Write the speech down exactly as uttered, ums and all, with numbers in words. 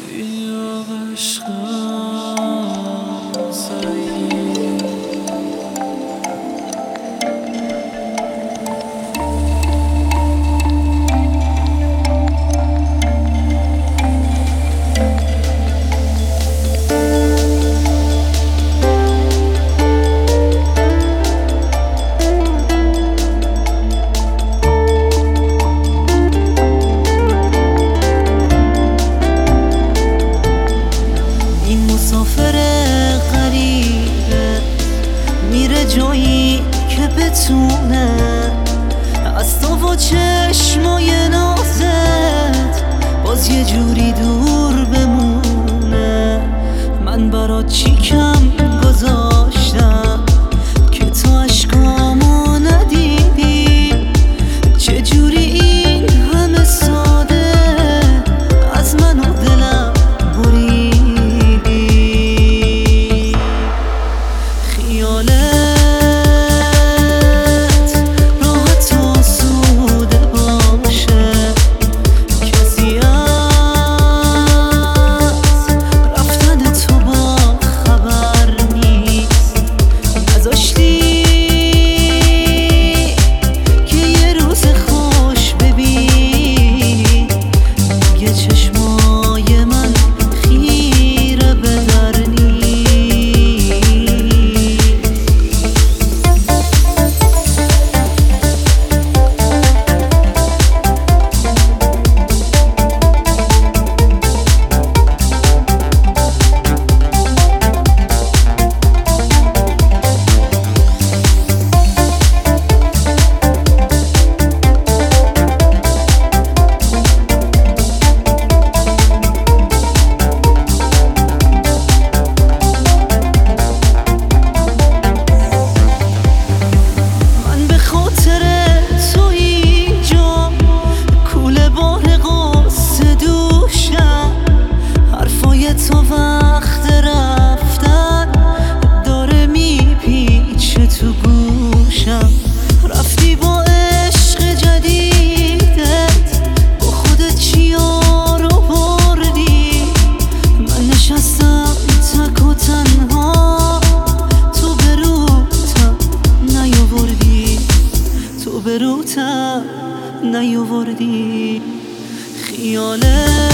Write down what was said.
سیاه عشقم سعید مسافر غریبه میره جایی که بتونه از تو و چشمای نازت باز یه جوری دور بمونه. من برات چی کم گذاشتم که تو عشقامو ندیدی؟ چه جوری این همه ساده از من و دلم بری؟ تو وقت رفتن داره میپیچه تو گوشم. رفتی با عشق جدیدت با خودت چیا رو بردی؟ من نشستم تک و تنها، تو بروتم نیاوردی، تو بروتم نیاوردی. خیاله